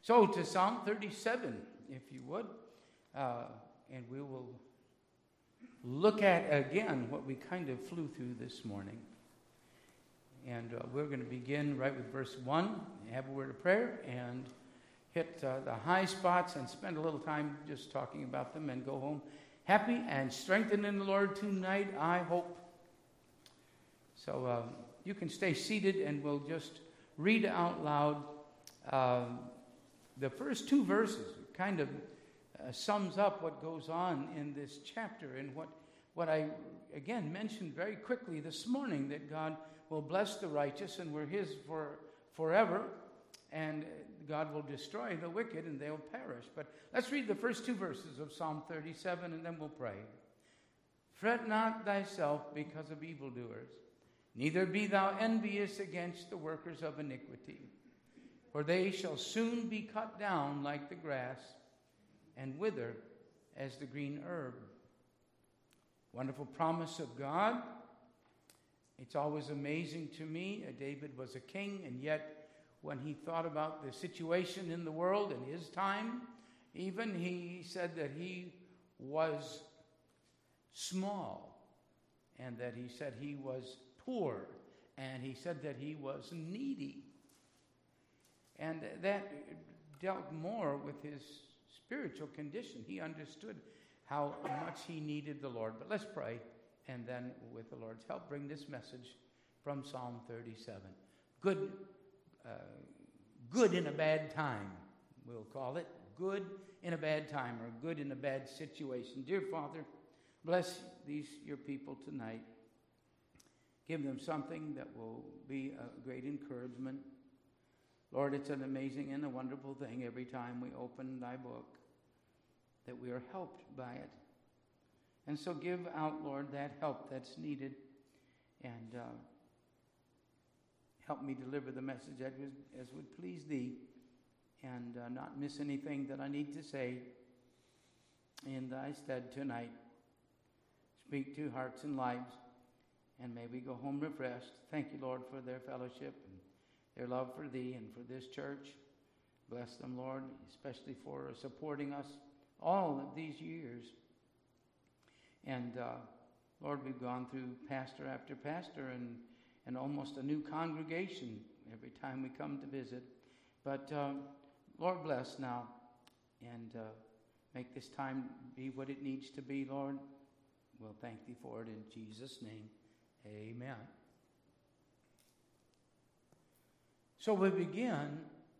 So to Psalm 37, if you would, and we will look at again what we kind of flew through this morning. And we're going to begin right with verse 1, have a word of prayer, and hit the high spots and spend a little time just talking about them and go home happy and strengthened in the Lord tonight, I hope. So you can stay seated and we'll just read out loud the first two verses. It kind of sums up what goes on in this chapter and what I, again, mentioned very quickly this morning, that God will bless the righteous and we're his forever, and God will destroy the wicked and they'll perish. But let's read the first two verses of Psalm 37 and then we'll pray. Fret not thyself because of evildoers, neither be thou envious against the workers of iniquity, for they shall soon be cut down like the grass and wither as the green herb. Wonderful promise of God. It's always amazing to me. David was a king, and yet when he thought about the situation in the world in his time, even he said that he was small, and that he said he was poor, and he said that he was needy. And that dealt more with his spiritual condition. He understood how much he needed the Lord. But let's pray, and then with the Lord's help, bring this message from Psalm 37. Good in a bad time, we'll call it. Good in a bad time, or good in a bad situation. Dear Father, bless these your people tonight. Give them something that will be a great encouragement. Lord, it's an amazing and a wonderful thing every time we open thy book, that we are helped by it. And so give out, Lord, that help that's needed, and help me deliver the message as would please thee, and not miss anything that I need to say in thy stead tonight. Speak to hearts and lives, and may we go home refreshed. Thank you, Lord, for their fellowship and their love for thee and for this church. Bless them, Lord, especially for supporting us all of these years. And Lord, we've gone through pastor after pastor and almost a new congregation every time we come to visit. But Lord, bless now, and make this time be what it needs to be, Lord. We'll thank thee for it in Jesus' name. Amen. So we begin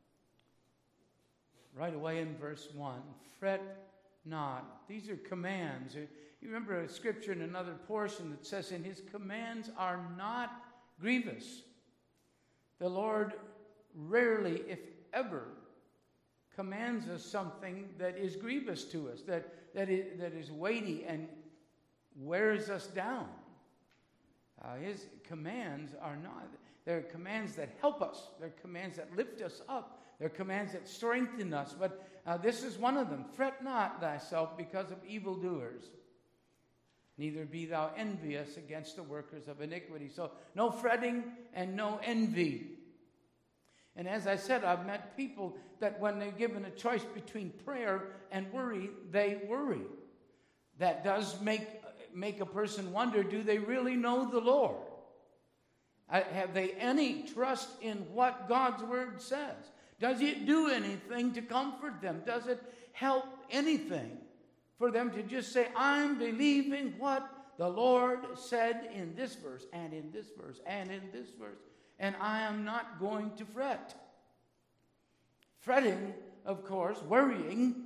right away in verse 1. Fret not. These are commands. You remember a scripture in another portion that says, and his commands are not grievous. The Lord rarely, if ever, commands us something that is grievous to us, that is weighty and wears us down. His commands are not. They're commands that help us. They're commands that lift us up. They're commands that strengthen us. But this is one of them. Fret not thyself because of evildoers, neither be thou envious against the workers of iniquity. So no fretting and no envy. And as I said, I've met people that when they're given a choice between prayer and worry, they worry. That does make a person wonder, do they really know the Lord? Have they any trust in what God's word says? Does it do anything to comfort them? Does it help anything for them to just say, I'm believing what the Lord said in this verse, and in this verse, and in this verse, and I am not going to fret. Fretting, of course, worrying,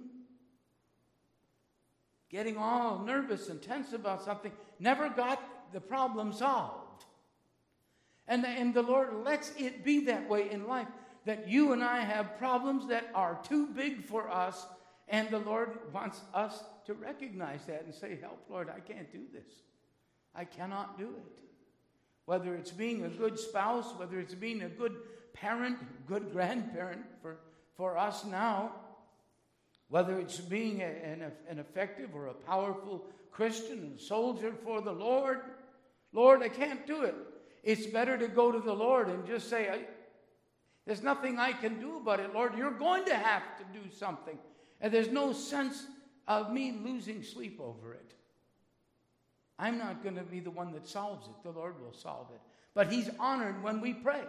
getting all nervous and tense about something, never got the problem solved. And the Lord lets it be that way in life, that you and I have problems that are too big for us, and the Lord wants us to recognize that and say, help, Lord, I can't do this. I cannot do it. Whether it's being a good spouse, whether it's being a good parent, good grandparent for us now, whether it's being an effective or a powerful Christian and soldier for the Lord, Lord, I can't do it. It's better to go to the Lord and just say, There's nothing I can do about it, Lord. You're going to have to do something. And there's no sense of me losing sleep over it. I'm not going to be the one that solves it. The Lord will solve it. But He's honored when we pray.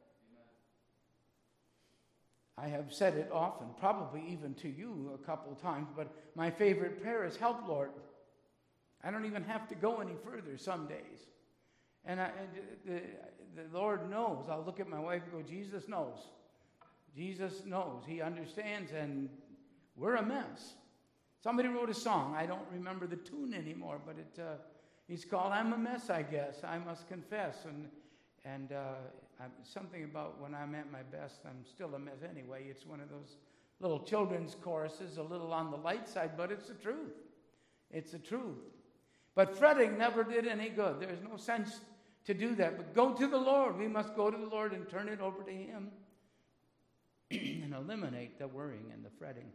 I have said it often, probably even to you a couple of times, but my favorite prayer is, help, Lord. I don't even have to go any further some days. And the Lord knows. I'll look at my wife and go, Jesus knows. Jesus knows. He understands, and we're a mess. Somebody wrote a song. I don't remember the tune anymore, but it's called I'm a Mess, I Guess. I Must Confess. And something about when I'm at my best, I'm still a mess anyway. It's one of those little children's choruses, a little on the light side, but it's the truth. It's the truth. But fretting never did any good. There's no sense to do that. But go to the Lord. We must go to the Lord and turn it over to Him and eliminate the worrying and the fretting.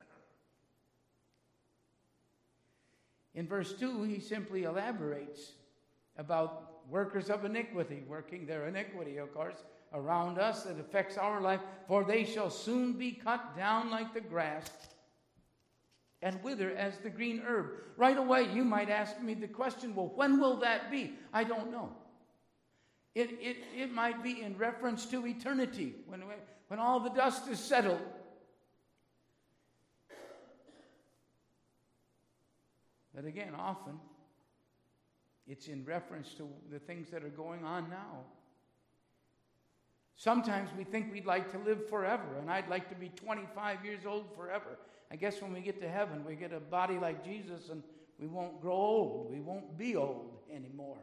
In verse 2, he simply elaborates about workers of iniquity, working their iniquity, of course, around us that affects our life. For they shall soon be cut down like the grass and wither as the green herb. Right away, you might ask me the question, well, when will that be? I don't know. It might be in reference to eternity, when all the dust is settled. But again, often, it's in reference to the things that are going on now. Sometimes we think we'd like to live forever, and I'd like to be 25 years old forever. I guess when we get to heaven, we get a body like Jesus, and we won't grow old. We won't be old anymore.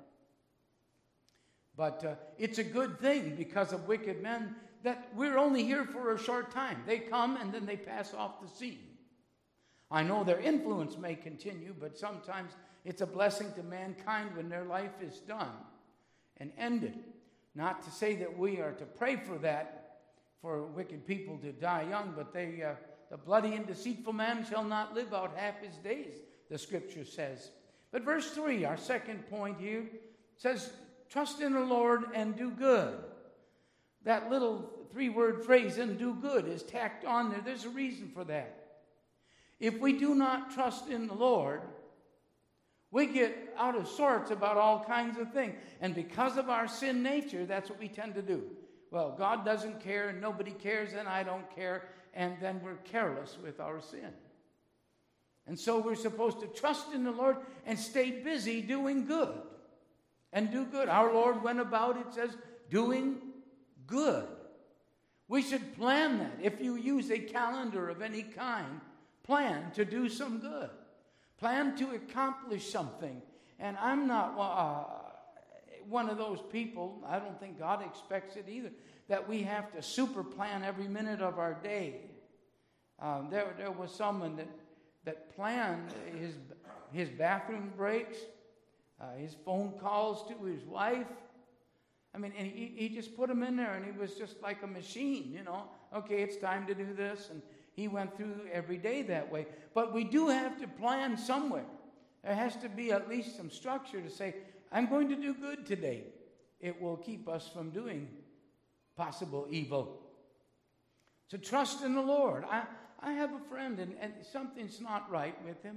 But it's a good thing because of wicked men that we're only here for a short time. They come and then they pass off the scene. I know their influence may continue, but sometimes it's a blessing to mankind when their life is done and ended. Not to say that we are to pray for that, for wicked people to die young, but the bloody and deceitful man shall not live out half his days, the Scripture says. But verse 3, our second point here, says, trust in the Lord and do good. That little 3-word phrase, and do good, is tacked on there. There's a reason for that. If we do not trust in the Lord, we get out of sorts about all kinds of things. And because of our sin nature, that's what we tend to do. Well, God doesn't care, and nobody cares, and I don't care. And then we're careless with our sin. And so we're supposed to trust in the Lord and stay busy doing good. And do good. Our Lord went about, it says, doing good. We should plan that. If you use a calendar of any kind, plan to do some good. Plan to accomplish something. And I'm not one of those people, I don't think God expects it either, that we have to super plan every minute of our day. There was someone that planned his bathroom breaks, his phone calls to his wife. I mean, and he just put them in there, and he was just like a machine, you know. Okay, it's time to do this, and he went through every day that way. But we do have to plan somewhere. There has to be at least some structure to say, I'm going to do good today. It will keep us from doing possible evil. So trust in the Lord. I have a friend, and something's not right with him.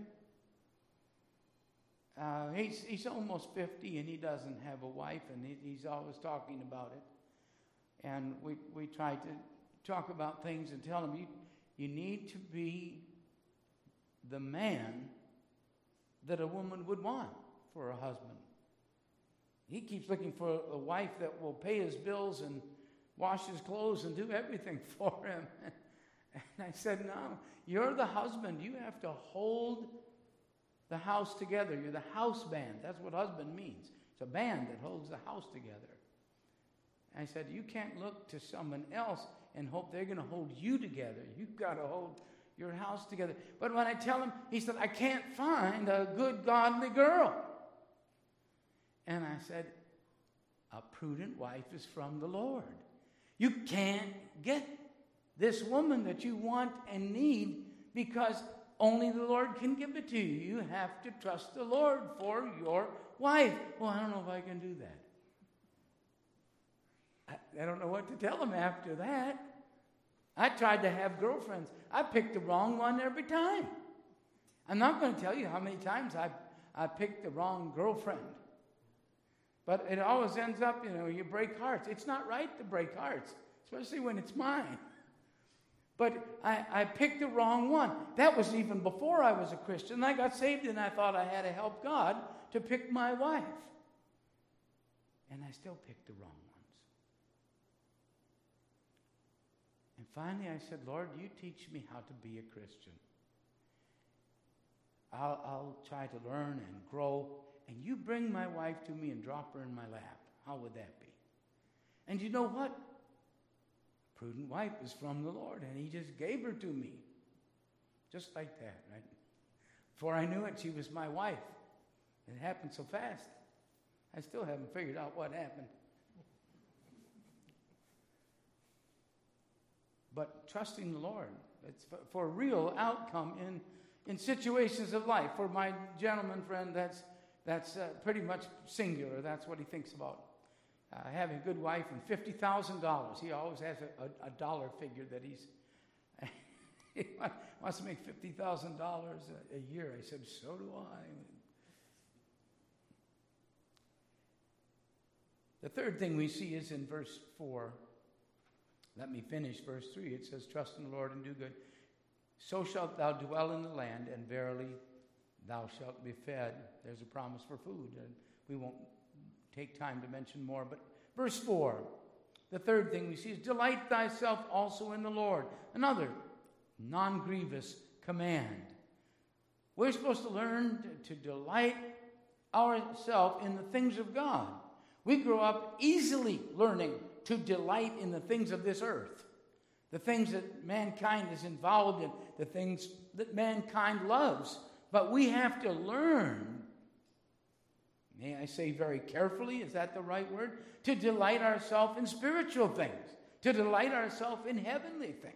He's almost 50, and he doesn't have a wife, and he's always talking about it. And we try to talk about things and tell him, you need to be the man that a woman would want for a husband. He keeps looking for a wife that will pay his bills and wash his clothes and do everything for him. And I said, no, you're the husband. You have to hold the house together. You're the house band. That's what husband means. It's a band that holds the house together. And I said, you can't look to someone else and hope they're going to hold you together. You've got to hold your house together. But when I tell him, he said, I can't find a good, godly girl. And I said, a prudent wife is from the Lord. You can't get this woman that you want and need because only the Lord can give it to you. You have to trust the Lord for your wife. Well, I don't know if I can do that. I don't know what to tell them after that. I tried to have girlfriends. I picked the wrong one every time. I'm not going to tell you how many times I picked the wrong girlfriend. But it always ends up, you break hearts. It's not right to break hearts, especially when it's mine. But I picked the wrong one. That was even before I was a Christian. I got saved and I thought I had to help God to pick my wife. And I still picked the wrong ones. And finally I said, Lord, you teach me how to be a Christian. I'll try to learn and grow. And you bring my wife to me and drop her in my lap. How would that be? And you know what? Prudent wife is from the Lord, and he just gave her to me. Just like that, right? Before I knew it, she was my wife. It happened so fast. I still haven't figured out what happened. But trusting the Lord, it's for a real outcome in situations of life. For my gentleman friend, that's pretty much singular. That's what he thinks about. Having a good wife and $50,000. He always has a dollar figure that he wants to make $50,000 a year. I said, so do I. The third thing we see is in verse 4. Let me finish verse 3. It says, trust in the Lord and do good. So shalt thou dwell in the land, and verily thou shalt be fed. There's a promise for food. And we won't take time to mention more. But verse 4, the third thing we see is delight thyself also in the Lord. Another non-grievous command. We're supposed to learn to delight ourselves in the things of God. We grow up easily learning to delight in the things of this earth, the things that mankind is involved in, the things that mankind loves. But we have to learn, may I say very carefully, is that the right word? To delight ourselves in spiritual things, to delight ourselves in heavenly things.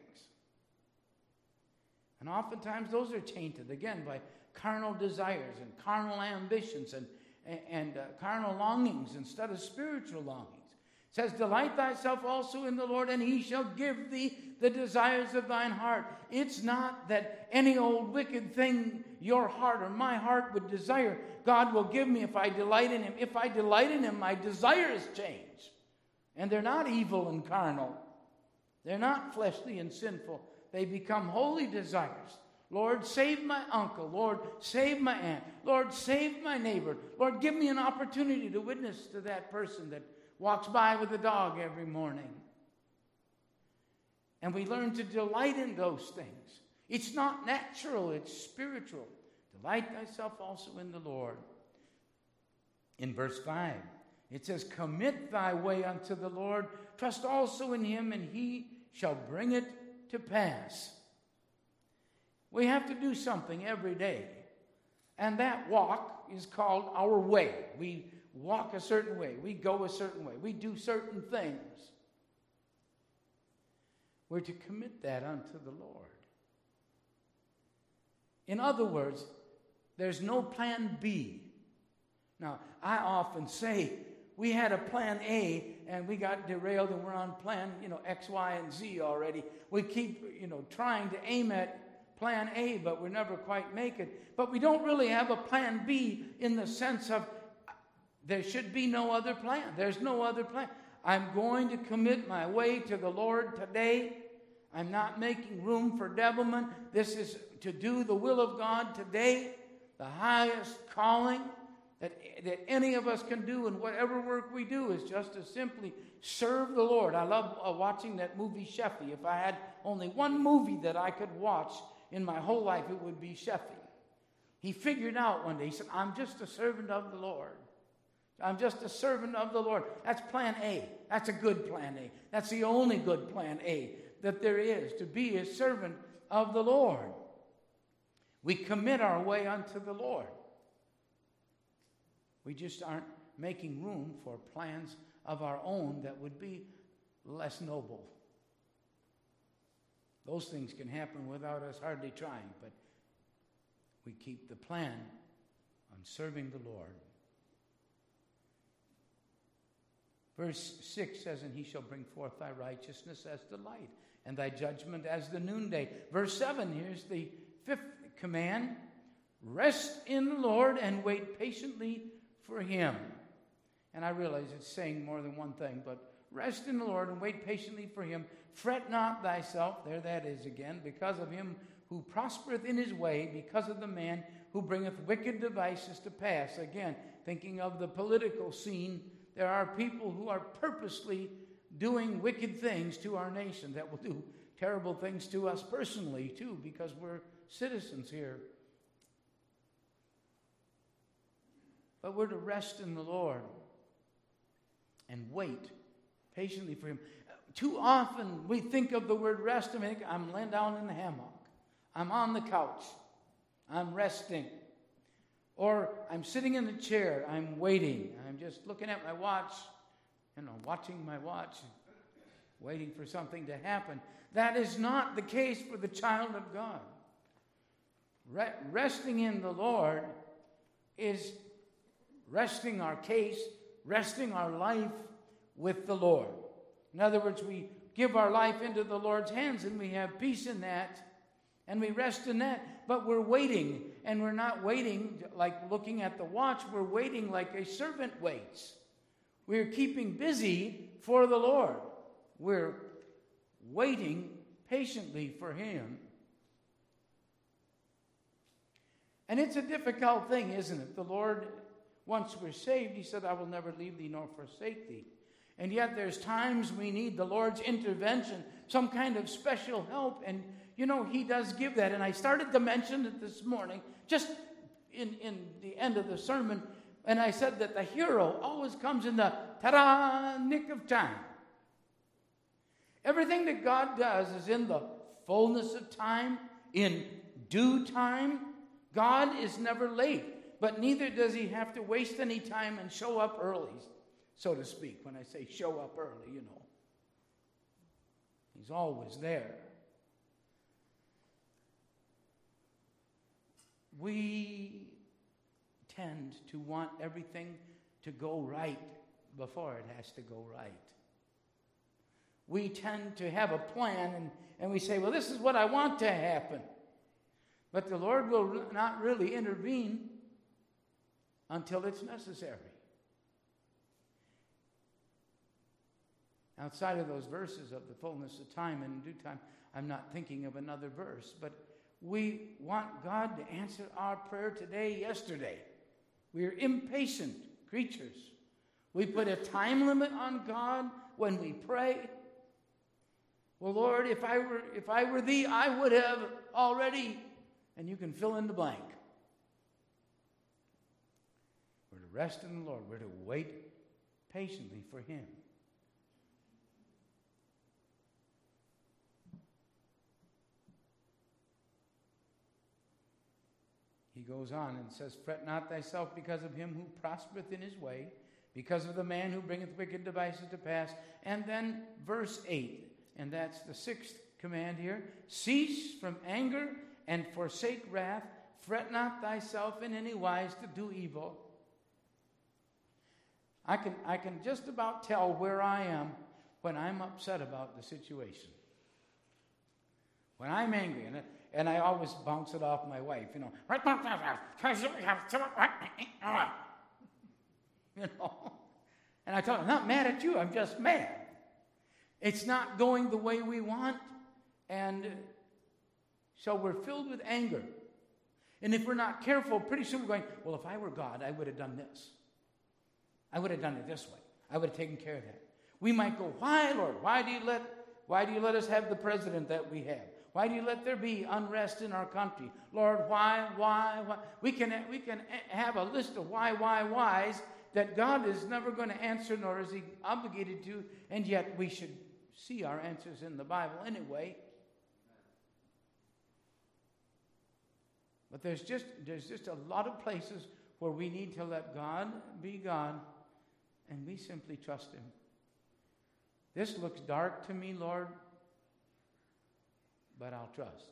And oftentimes those are tainted, again, by carnal desires and carnal ambitions and carnal longings instead of spiritual longings. It says, delight thyself also in the Lord, and he shall give thee the desires of thine heart. It's not that any old wicked thing your heart or my heart would desire, God will give me if I delight in him. If I delight in him, my desires change. And they're not evil and carnal. They're not fleshly and sinful. They become holy desires. Lord, save my uncle. Lord, save my aunt. Lord, save my neighbor. Lord, give me an opportunity to witness to that person that walks by with a dog every morning. And we learn to delight in those things. It's not natural, it's spiritual. Delight thyself also in the Lord. In verse 5, it says, commit thy way unto the Lord, trust also in him, and he shall bring it to pass. We have to do something every day. And that walk is called our way. We walk a certain way. We go a certain way. We do certain things. We're to commit that unto the Lord. In other words, there's no plan B. Now, I often say, we had a plan A, and we got derailed, and we're on plan, X, Y, and Z already. We keep, trying to aim at plan A, but we never quite make it. But we don't really have a plan B in the sense of there should be no other plan. There's no other plan. I'm going to commit my way to the Lord today. I'm not making room for devilment. This is to do the will of God today, the highest calling that any of us can do, and whatever work we do is just to simply serve the Lord. I love watching that movie Sheffy. If I had only one movie that I could watch in my whole life, it would be Sheffy. He figured out one day, he said, I'm just a servant of the Lord. I'm just a servant of the Lord. That's plan A. That's a good plan A. That's the only good plan A that there is, to be a servant of the Lord. We commit our way unto the Lord. We just aren't making room for plans of our own that would be less noble. Those things can happen without us hardly trying, but we keep the plan on serving the Lord. Verse 6 says, and he shall bring forth thy righteousness as the light, and thy judgment as the noonday. Verse 7, here's the fifth command. Rest in the Lord and wait patiently for him. And I realize it's saying more than one thing, but rest in the Lord and wait patiently for him. Fret not thyself, there that is again, because of him who prospereth in his way, because of the man who bringeth wicked devices to pass. Again, thinking of the political scene, there are people who are purposely doing wicked things to our nation that will do terrible things to us personally, too, because we're citizens here. But we're to rest in the Lord and wait patiently for him. Too often we think of the word rest and we think, I'm laying down in the hammock. I'm on the couch. I'm resting. Or I'm sitting in the chair. I'm waiting. I'm just looking at my watch, watching my watch, waiting for something to happen. That is not the case for the child of God. Resting in the Lord is resting our case, resting our life with the Lord. In other words, we give our life into the Lord's hands and we have peace in that and we rest in that. But we're waiting, and we're not waiting like looking at the watch. We're waiting like a servant waits. We're keeping busy for the Lord. We're waiting patiently for him. And it's a difficult thing, isn't it? The Lord, once we're saved, he said, I will never leave thee nor forsake thee. And yet there's times we need the Lord's intervention, some kind of special help. And, he does give that. And I started to mention it this morning, just in the end of the sermon. And I said that the hero always comes in the ta-da nick of time. Everything that God does is in the fullness of time, in due time. God is never late, but neither does he have to waste any time and show up early, so to speak. When I say show up early, he's always there. We tend to want everything to go right before it has to go right. We tend to have a plan and we say, well, this is what I want to happen. But the Lord will not really intervene until it's necessary. Outside of those verses of the fullness of time and in due time, I'm not thinking of another verse, but we want God to answer our prayer today, yesterday. We're impatient creatures. We put a time limit on God when we pray. Well, Lord, if I were thee, I would have already, and you can fill in the blank. We're to rest in the Lord. We're to wait patiently for him. He goes on and says, fret not thyself because of him who prospereth in his way, because of the man who bringeth wicked devices to pass. And then verse 8, and that's the sixth command here. Cease from anger and forsake wrath. Fret not thyself in any wise to do evil. I can just about tell where I am when I'm upset about the situation. When I'm angry, and I always bounce it off my wife, And I tell her, I'm not mad at you, I'm just mad. It's not going the way we want, and so we're filled with anger. And if we're not careful, pretty soon we're going, well, if I were God, I would have done this. I would have done it this way. I would have taken care of that. We might go, why, Lord? Why do you let us have the president that we have? Why do you let there be unrest in our country? Lord, why? We can have a list of whys that God is never going to answer, nor is he obligated to, and yet we should see our answers in the Bible anyway. But there's just a lot of places where we need to let God be God, and we simply trust him. This looks dark to me, Lord, but I'll trust.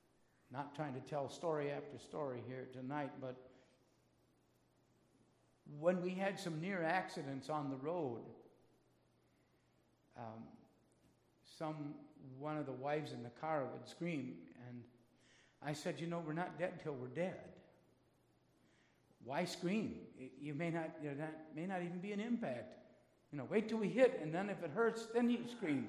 Not trying to tell story after story here tonight, but when we had some near accidents on the road, one of the wives in the car would scream, and I said, we're not dead till we're dead. Why scream? You may not, that may not even be an impact. Wait till we hit, and then if it hurts, then you scream.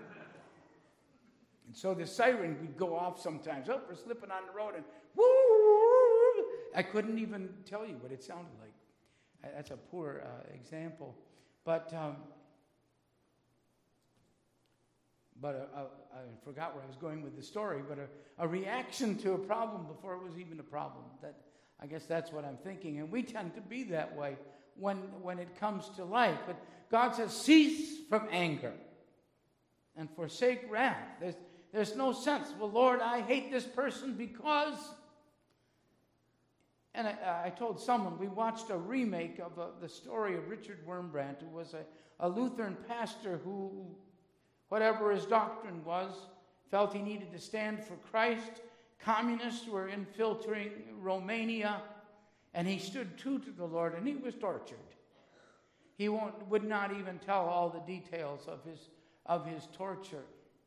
And so the siren would go off sometimes. Oh, we're slipping on the road, and woo! I couldn't even tell you what it sounded like. That's a poor example. But I forgot where I was going with the story, but a reaction to a problem before it was even a problem. I guess that's what I'm thinking. And we tend to be that way when it comes to life. But God says, cease from anger and forsake wrath. There's no sense. Well, Lord, I hate this person because... And I told someone, we watched a remake of the story of Richard Wurmbrand, who was a Lutheran pastor who, whatever his doctrine was, felt he needed to stand for Christ. Communists were infiltrating Romania, and he stood true to the Lord, and he was tortured. He would not even tell all the details of his torture.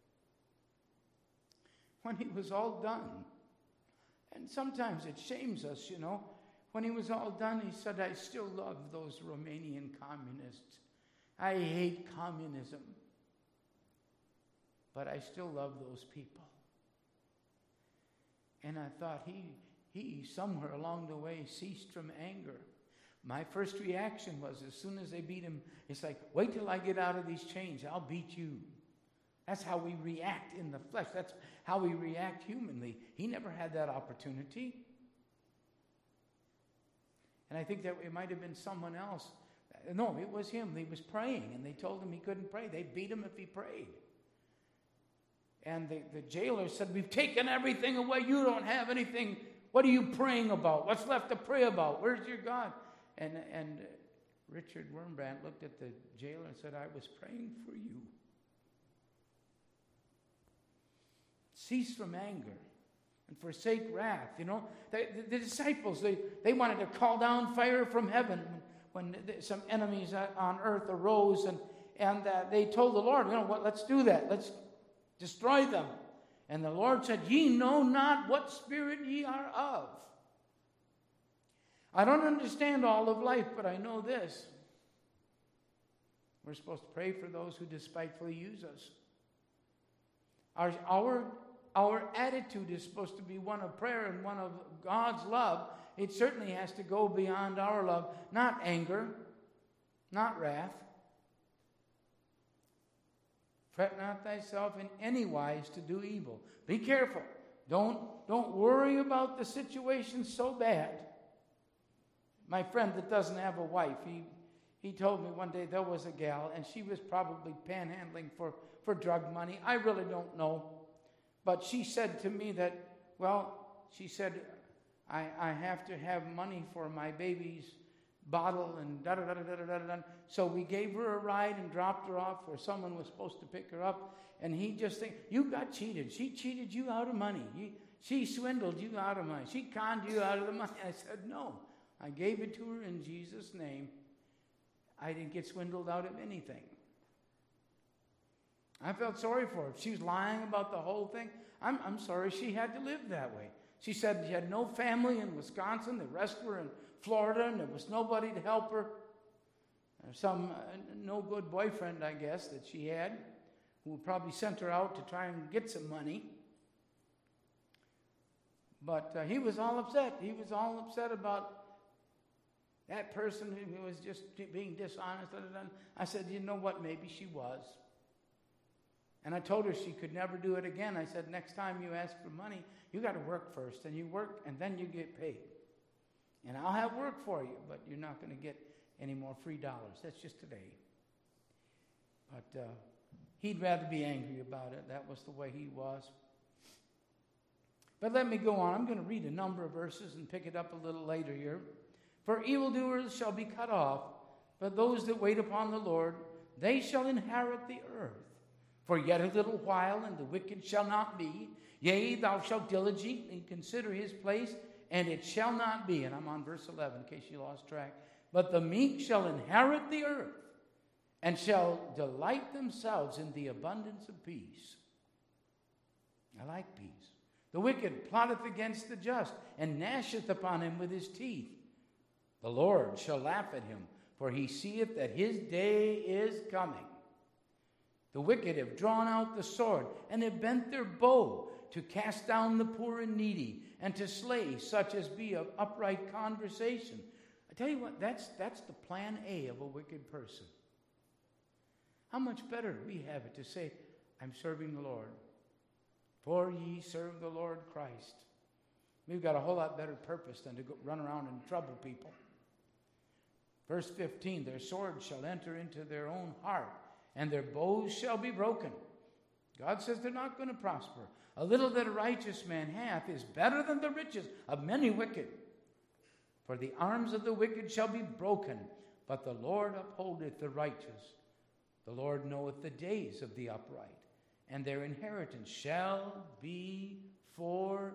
When he was all done, and sometimes it shames us, when he was all done, he said, I still love those Romanian communists. I hate communism, but I still love those people. And I thought he somewhere along the way ceased from anger. My first reaction was, as soon as they beat him, it's like, wait till I get out of these chains, I'll beat you. That's how we react in the flesh. That's how we react humanly. He never had that opportunity. And I think that it might have been someone else. No, it was him. He was praying, and they told him he couldn't pray. They beat him if he prayed. And the jailer said, we've taken everything away. You don't have anything. What are you praying about? What's left to pray about? Where's your God? And Richard Wurmbrand looked at the jailer and said, I was praying for you. Cease from anger and forsake wrath. The disciples, they wanted to call down fire from heaven when some enemies on earth arose, and they told the Lord, let's do that. Let's destroy them. And the Lord said, ye know not what spirit ye are of. I don't understand all of life, but I know this. We're supposed to pray for those who despitefully use us. Our attitude is supposed to be one of prayer and one of God's love. It certainly has to go beyond our love. Not anger, not wrath. Fret not thyself in any wise to do evil. Be careful. Don't worry about the situation so bad. My friend that doesn't have a wife, he told me one day there was a gal, and she was probably panhandling for drug money. I really don't know. But she said to me that, she said, I have to have money for my baby's bottle and da-da-da-da-da-da-da. So we gave her a ride and dropped her off where someone was supposed to pick her up. And he just think, you got cheated. She cheated you out of money. She swindled you out of money. She conned you out of the money. I said, no. I gave it to her in Jesus' name. I didn't get swindled out of anything. I felt sorry for her. She was lying about the whole thing. I'm sorry she had to live that way. She said she had no family in Wisconsin. The rest were in Florida, and there was nobody to help her. Some no good boyfriend, I guess, that she had, who probably sent her out to try and get some money. But he was all upset. He was all upset about that person who was just being dishonest. I said, you know what, maybe she was. And I told her she could never do it again. I said, next time you ask for money, you got to work first, and you work, and then you get paid. And I'll have work for you, but you're not going to get any more free dollars. That's just today. But he'd rather be angry about it. That was the way he was. But let me go on. I'm going to read a number of verses and pick it up a little later here. For evildoers shall be cut off, but those that wait upon the Lord, they shall inherit the earth. For yet a little while, and the wicked shall not be. Yea, thou shalt diligently consider his place, and it shall not be. And I'm on verse 11, in case you lost track. But the meek shall inherit the earth, and shall delight themselves in the abundance of peace. I like peace. The wicked plotteth against the just, and gnasheth upon him with his teeth. The Lord shall laugh at him, for he seeth that his day is coming. The wicked have drawn out the sword, and have bent their bow to cast down the poor and needy, and to slay such as be of upright conversation. I tell you what, that's the plan A of a wicked person. How much better do we have it to say, I'm serving the Lord. For ye serve the Lord Christ. We've got a whole lot better purpose than to go run around and trouble people. Verse 15, their swords shall enter into their own heart, and their bows shall be broken. God says they're not going to prosper. A little that a righteous man hath is better than the riches of many wicked. For the arms of the wicked shall be broken, but the Lord upholdeth the righteous. The Lord knoweth the days of the upright, and their inheritance shall be forever.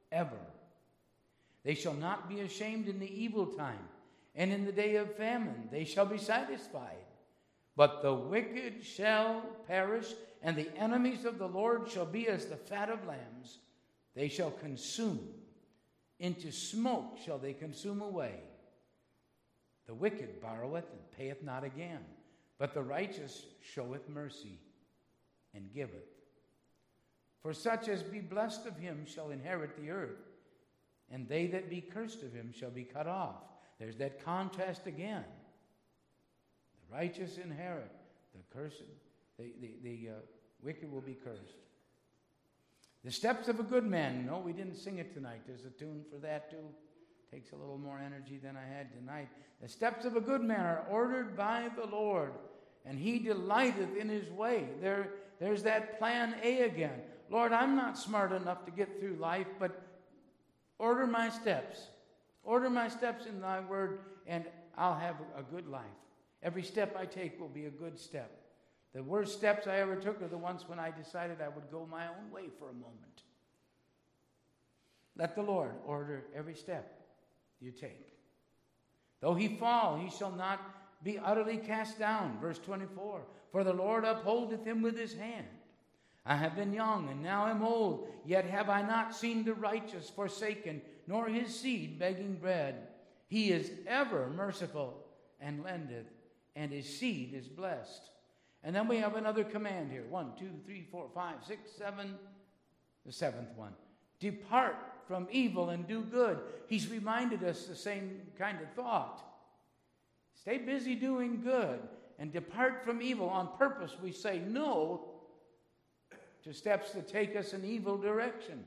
They shall not be ashamed in the evil time, and in the day of famine they shall be satisfied. But the wicked shall perish, and the enemies of the Lord shall be as the fat of lambs. They shall consume. Into smoke shall they consume away. The wicked borroweth and payeth not again, but the righteous showeth mercy and giveth. For such as be blessed of him shall inherit the earth, and they that be cursed of him shall be cut off. There's that contrast again. The righteous inherit, the cursed, the wicked will be cursed. The steps of a good man. No, we didn't sing it tonight. There's a tune for that too. Takes a little more energy than I had tonight. The steps of a good man are ordered by the Lord, and he delighteth in his way. There's that plan A again. Lord, I'm not smart enough to get through life, but order my steps. Order my steps in thy word, and I'll have a good life. Every step I take will be a good step. The worst steps I ever took are the ones when I decided I would go my own way for a moment. Let the Lord order every step you take. Though he fall, he shall not be utterly cast down. Verse 24, for the Lord upholdeth him with his hand. I have been young, and now am old, yet have I not seen the righteous forsaken, nor his seed begging bread. He is ever merciful and lendeth, and his seed is blessed. And then we have another command here. 1, 2, 3, 4, 5, 6, 7. The seventh one. Depart from evil and do good. He's reminded us the same kind of thought. Stay busy doing good and depart from evil. On purpose, we say no to steps that take us in evil direction.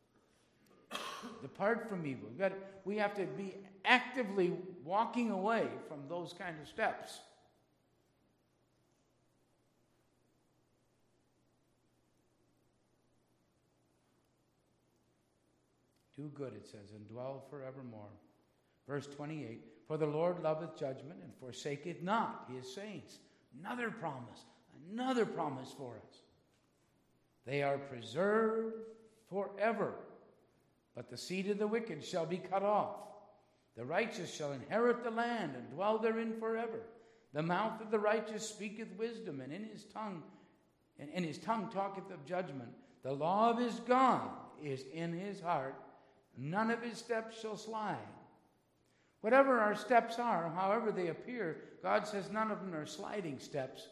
Depart from evil. We have to be actively walking away from those kind of steps. Do good, it says, and dwell forevermore. Verse 28, for the Lord loveth judgment and forsaketh not his saints. Another promise for us. They are preserved forever, but the seed of the wicked shall be cut off. The righteous shall inherit the land and dwell therein forever. The mouth of the righteous speaketh wisdom, and in his tongue talketh of judgment. The law of his God is in his heart. None of his steps shall slide. Whatever our steps are, however they appear, God says none of them are sliding steps.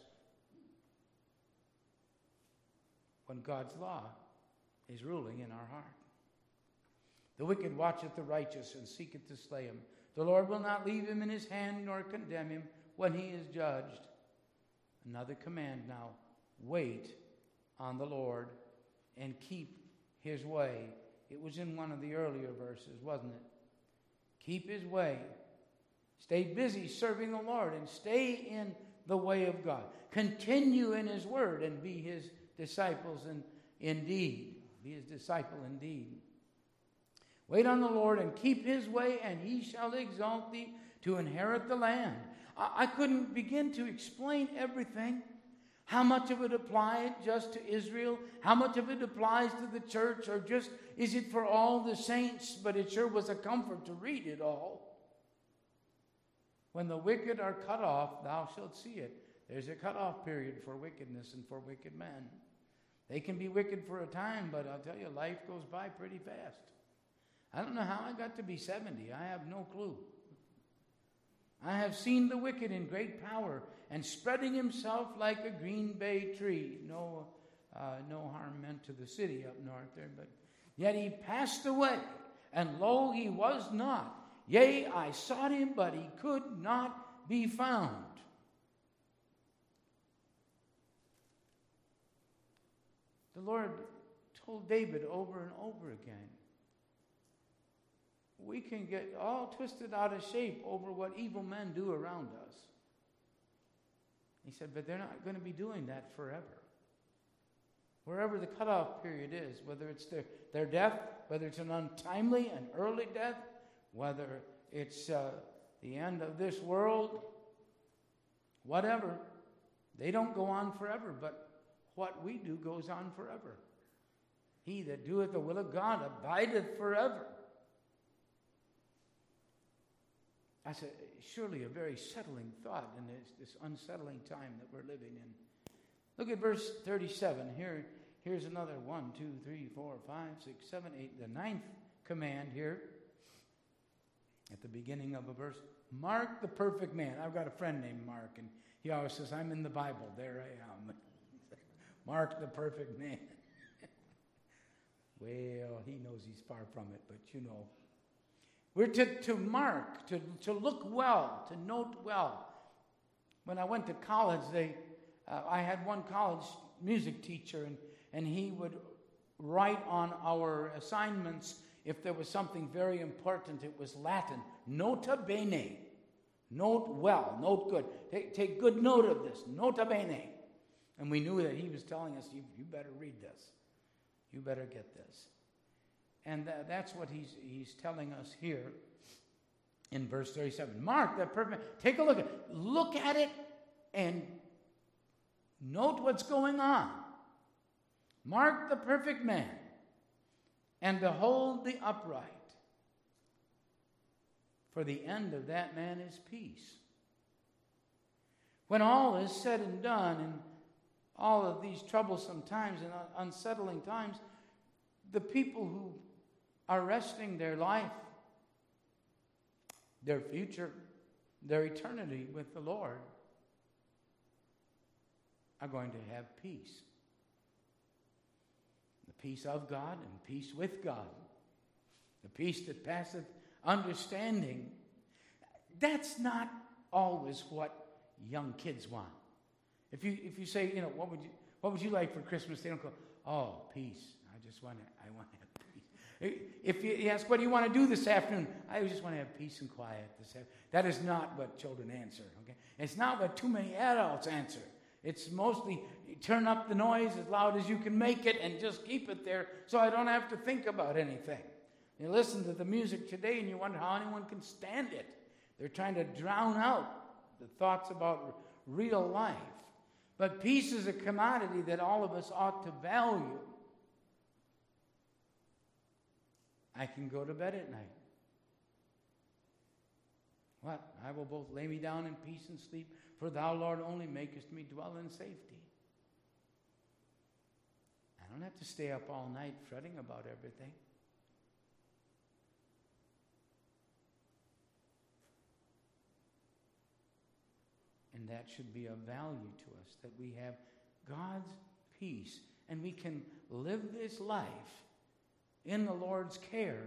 When God's law is ruling in our heart. The wicked watcheth the righteous and seeketh to slay him. The Lord will not leave him in his hand nor condemn him when he is judged. Another command now. Wait on the Lord and keep his way. It was in one of the earlier verses, wasn't it? Keep his way. Stay busy serving the Lord and stay in the way of God. Continue in his word and be his disciples indeed. Be his disciple indeed. Wait on the Lord and keep his way, and he shall exalt thee to inherit the land. I couldn't begin to explain everything. How much of it applied just to Israel? How much of it applies to the church? Or just, is it for all the saints? But it sure was a comfort to read it all. When the wicked are cut off, thou shalt see it. There's a cutoff period for wickedness and for wicked men. They can be wicked for a time, but I'll tell you, life goes by pretty fast. I don't know how I got to be 70. I have no clue. I have seen the wicked in great power and spreading himself like a green bay tree. No harm meant to the city up north there, but yet he passed away, and lo, he was not. Yea, I sought him, but he could not be found. The Lord told David over and over again, we can get all twisted out of shape over what evil men do around us. He said, but they're not going to be doing that forever. Wherever the cutoff period is, whether it's their death, whether it's an untimely and early death, whether it's the end of this world, whatever, they don't go on forever, but what we do goes on forever. He that doeth the will of God abideth forever. That's surely a very settling thought in this unsettling time that we're living in. Look at verse 37. Here's another 1, 2, 3, 4, 5, 6, 7, 8. The 9th command here at the beginning of a verse. Mark the perfect man. I've got a friend named Mark, and he always says, I'm in the Bible. There I am. Mark the perfect man. Well, he knows he's far from it, but you know. We're to mark, to look well, to note well. When I went to college, I had one college music teacher, and he would write on our assignments, if there was something very important, it was Latin. Nota bene. Note well, note good. Take good note of this. Nota bene. And we knew that he was telling us, you better read this. You better get this. And that's what he's telling us here in verse 37. Mark that perfect. Take a look at it. Look at it and note what's going on. Mark the perfect man and behold the upright. For the end of that man is peace. When all is said and done, and all of these troublesome times and unsettling times, the people who are resting their life, their future, their eternity with the Lord, are going to have peace. The peace of God and peace with God. The peace that passeth understanding. That's not always what young kids want. If you say, what would you like for Christmas? They don't go, oh, peace. I want to have peace. If you ask, what do you want to do this afternoon? I just want to have peace and quiet this afternoon. That is not what children answer. Okay, it's not what too many adults answer. It's mostly turn up the noise as loud as you can make it and just keep it there so I don't have to think about anything. You listen to the music today and you wonder how anyone can stand it. They're trying to drown out the thoughts about real life. But peace is a commodity that all of us ought to value. I can go to bed at night. What? I will both lay me down in peace and sleep, for thou, Lord, only makest me dwell in safety. I don't have to stay up all night fretting about everything. And that should be of value to us, that we have God's peace and we can live this life in the Lord's care,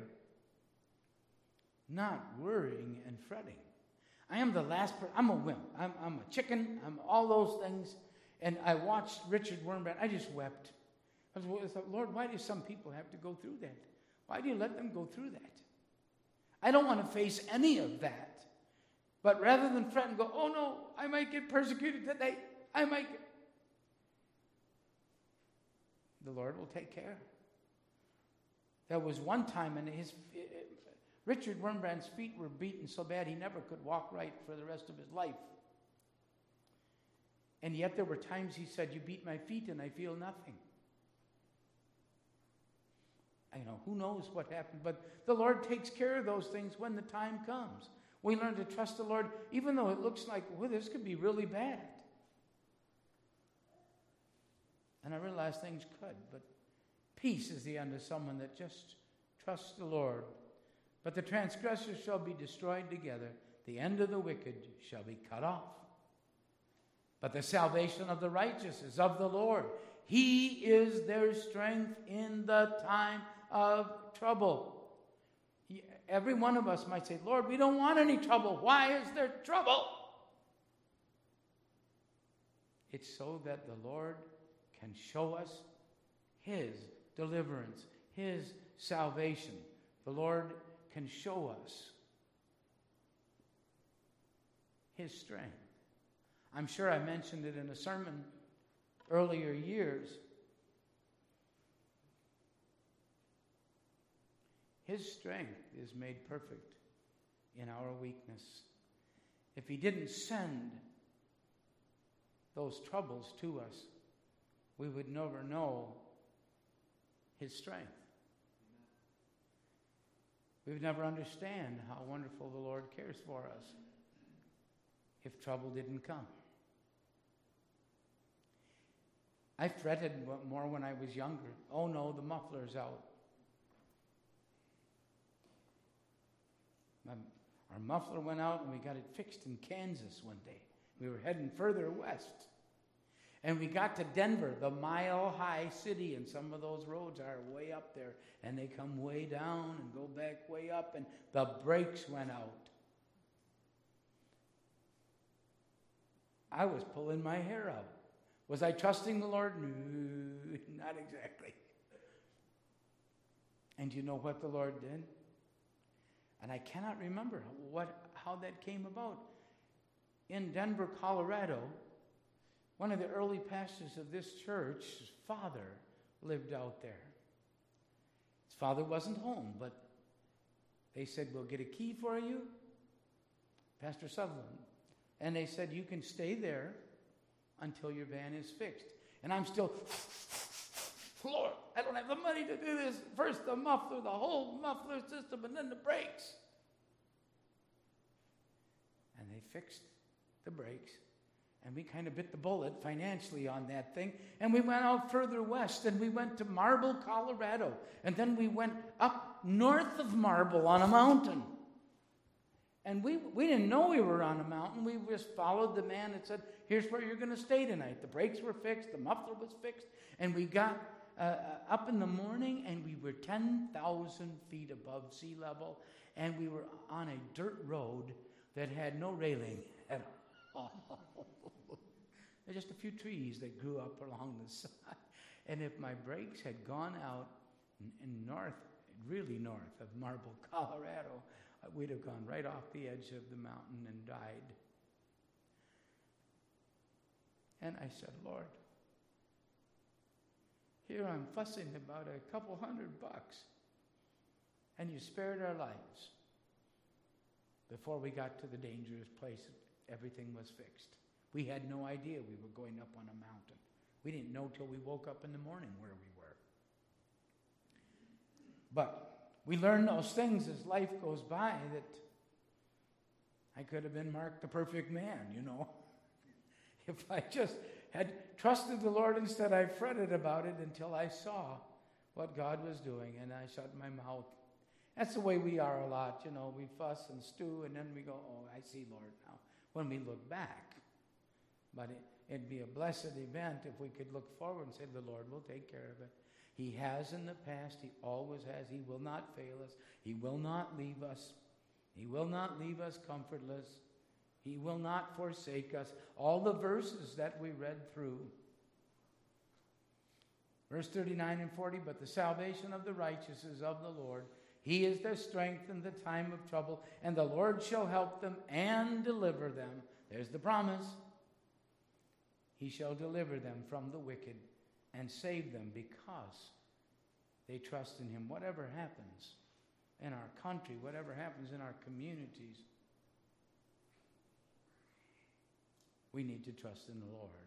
not worrying and fretting. I am the last person. I'm a wimp. I'm a chicken. I'm all those things. And I watched Richard Wurmbrand. I just wept. I thought, Lord, why do some people have to go through that? Why do you let them go through that? I don't want to face any of that. But rather than fret and go, oh no, I might get persecuted today. The Lord will take care. There was one time in Richard Wurmbrand's feet were beaten so bad he never could walk right for the rest of his life. And yet there were times he said, you beat my feet and I feel nothing. Who knows what happened, but the Lord takes care of those things when the time comes. We learn to trust the Lord even though it looks like, well, this could be really bad. And I realize things could, but peace is the end of someone that just trusts the Lord. But the transgressors shall be destroyed together. The end of the wicked shall be cut off. But the salvation of the righteous is of the Lord. He is their strength in the time of trouble. Every one of us might say, Lord, we don't want any trouble. Why is there trouble? It's so that the Lord can show us His deliverance, His salvation. The Lord can show us His strength. I'm sure I mentioned it in a sermon earlier years. His strength is made perfect in our weakness. If He didn't send those troubles to us, we would never know His strength. We would never understand how wonderful the Lord cares for us if trouble didn't come. I fretted more when I was younger. Oh no, the muffler's out. Our muffler went out and we got it fixed in Kansas one day. We were heading further west. And we got to Denver, the mile-high city, and some of those roads are way up there. And they come way down and go back way up, and the brakes went out. I was pulling my hair out. Was I trusting the Lord? No, not exactly. And you know what the Lord did? And I cannot remember how that came about. In Denver, Colorado, one of the early pastors of this church, his father lived out there. His father wasn't home, but they said, we'll get a key for you, Pastor Sutherland. And they said, you can stay there until your van is fixed. And I'm still, Lord, I don't have the money to do this. First the muffler, the whole muffler system, and then the brakes. And they fixed the brakes. And we kind of bit the bullet financially on that thing. And we went out further west, and we went to Marble, Colorado. And then we went up north of Marble on a mountain. And we didn't know we were on a mountain. We just followed the man that said, here's where you're going to stay tonight. The brakes were fixed. The muffler was fixed. And we got up in the morning, and we were 10,000 feet above sea level. And we were on a dirt road that had no railing at all. There's just a few trees that grew up along the side. And if my brakes had gone out in north, really north of Marble, Colorado, we'd have gone right off the edge of the mountain and died. And I said, Lord, here I'm fussing about a couple $100, and you spared our lives. Before we got to the dangerous place, everything was fixed. We had no idea we were going up on a mountain. We didn't know till we woke up in the morning where we were. But we learn those things as life goes by, that I could have been marked the perfect man, you know. If I just had trusted the Lord instead, I fretted about it until I saw what God was doing, and I shut my mouth. That's the way we are a lot, you know. We fuss and stew, and then we go, oh, I see, Lord, now, when we look back. But it'd be a blessed event if we could look forward and say, the Lord will take care of it. He has in the past. He always has. He will not fail us. He will not leave us. He will not leave us comfortless. He will not forsake us. All the verses that we read through. Verse 39 and 40, but the salvation of the righteous is of the Lord. He is their strength in the time of trouble, and the Lord shall help them and deliver them. There's the promise. He shall deliver them from the wicked and save them because they trust in Him. Whatever happens in our country, whatever happens in our communities, we need to trust in the Lord.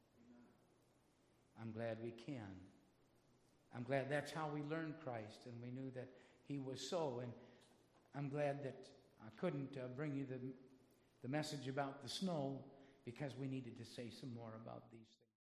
I'm glad we can. I'm glad that's how we learned Christ, and we knew that He was so. And I'm glad that I couldn't bring you the message about the snow because we needed to say some more about these things.